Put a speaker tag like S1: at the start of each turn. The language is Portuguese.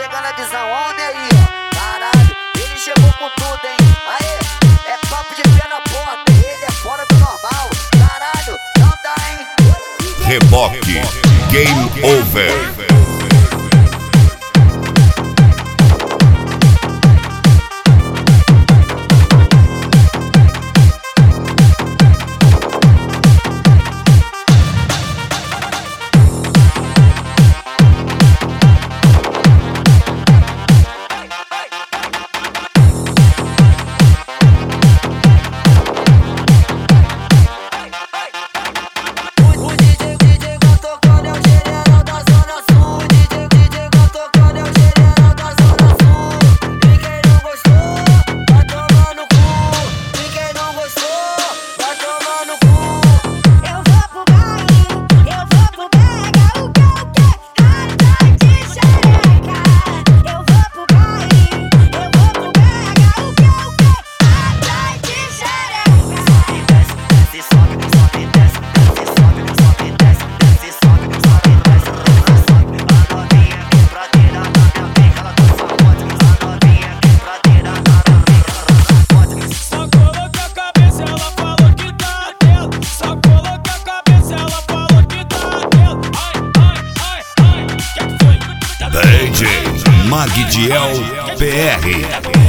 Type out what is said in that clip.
S1: pegando a visão, onda aí, ó. Caralho, ele chegou com tudo, hein. Aê, é papo de pé na porta, ele é fora do normal. Caralho, não dá, hein.
S2: Reboque, Game Over. DJ Magdiel PR.